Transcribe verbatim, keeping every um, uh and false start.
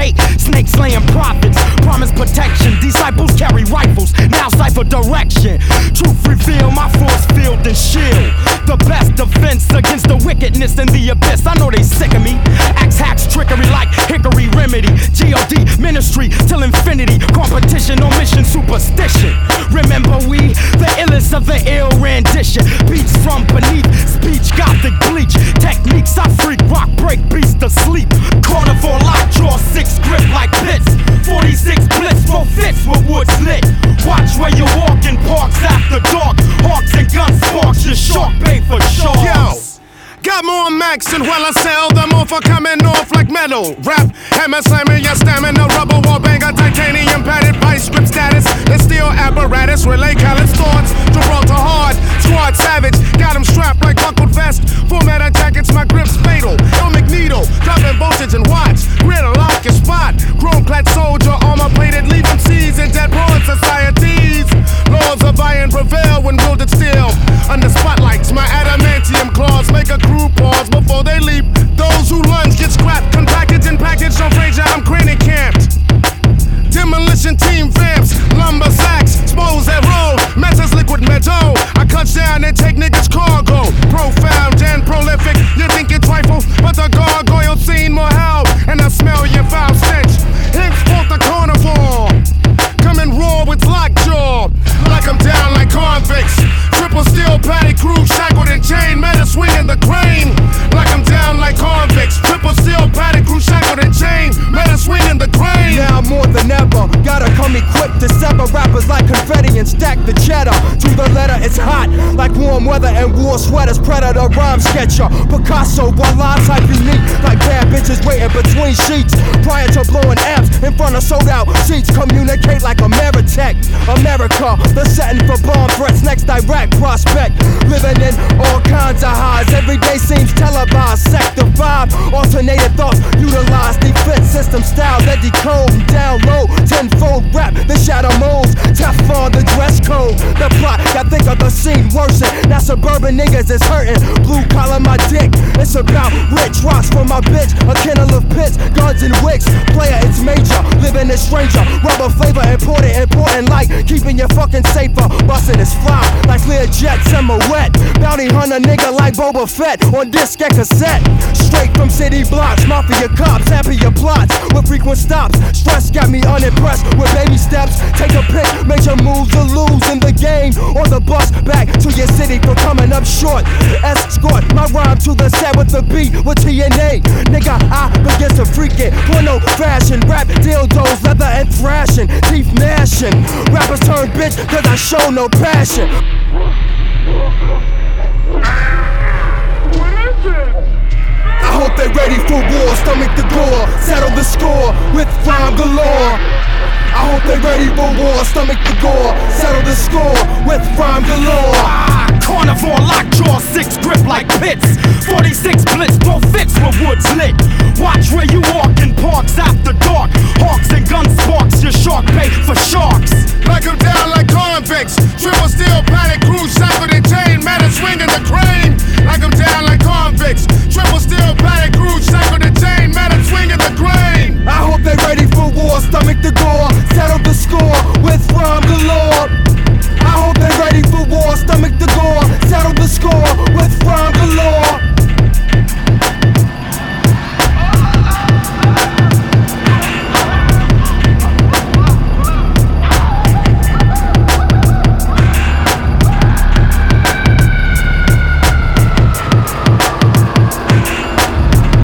fate. Snakes laying prophets, promise protection. Disciples carry rifles, now cipher direction. Truth reveal, my force field and shield. The best defense against the wickedness in the abyss. I know they sick of me. Axe hacks trickery like hickory remedy. G O D ministry till infinity. Competition, omission, superstition. Remember we, the illest of the ill rendition. Beats from beneath, speech, gothic bleach. Techniques I freak, rock break, beast to sleep. Carnivore lockjaw, six grip like pits. forty-six blitz, four fits with woods lit. Watch where you walk in parks after dark. Hawks and gun sparks, your shark bait for sharks. Yo. Got more max and while I sell them off are coming off like metal. Rap, hammer slamming your stamina, rubber wall banger, titanium padded vice grip status. The steel apparatus, relay Khaled's thoughts. Gibraltar hard, squad savage, got him strapped like buckled vest. Format jackets, my grip's fatal. El Magneto, dropping voltage and watch. Grid lock your spot. Chrome clad soldier, armor plated, leave them seas in dead broad societies. Laws of iron prevail when wielded steel. Under spotlights, my adamantium claws make a crew pause before they leap. Those who lunge get scrapped, compacted and packaged on Fraser, I'm cranny camped. Demolition team vamps, lumber sacks, expose that road, messes liquid metal. I cut down and take niggas cargo. Profound and prolific, you think it's trifle, but the gargoyle seen more hell, and I smell your foul stench. Henceforth the carnivore, coming raw with lockjaw, like I'm down like convicts. Triple steel patty crew, shackled and chained, meta swinging the grain, like I'm down like convicts. Triple steel patty crew, shackled and chained, meta swinging the grain. Now more than ever, gotta come equipped to sever rappers like confetti and stack the cheddar. To the letter, it's hot, like warm weather and war sweaters. Predator, rhyme sketcher, Picasso, while live type unique, like bad bitches waiting between sheets. Prior to blowing amps in front of sold out seats, communicate like Ameritech. America, the setting for bomb threats, next direct prospect. Living in all kinds of highs, every day seems televised. Sector five, alternated thoughts, utilize defense system style that decode and download. Tenfold rap, the shadow molds, Teflon, the dress code. The plot, got think of the scene worsen. Now suburban niggas is hurting, blue collar my dick. It's about rich rocks for my bitch, a kennel of pits, guns and wicks. Player, it's major, living is stranger. Rubber flavor, important, important like keeping you fucking safer. Bustin' is fly, like Learjet, Silhouette. Bounty hunter nigga like Boba Fett on disc and cassette. Straight from city blocks, mafia cops, happy your plots with frequent stops. Stress got me unimpressed with baby steps. Take a pick, major moves to lose in the game. On the bus back to your city for coming up short. Escort my rhyme to the set with the beat with T N A. Nigga, I begin to freak it. Porno fashion, rap dildos, leather and thrashing, teeth gnashing. Rappers turn bitch cause I show no passion. I hope they ready for war, stomach the gore, settle the score with rhyme galore. I hope they ready for war, stomach the gore, settle the score with rhyme galore. Ah, carnivore lockjaw, six grip like pits. forty-six blitz, four fits with woods lit. Watch where you walk in parks after dark. Hawks and gun sparks, your shark bait for sharks.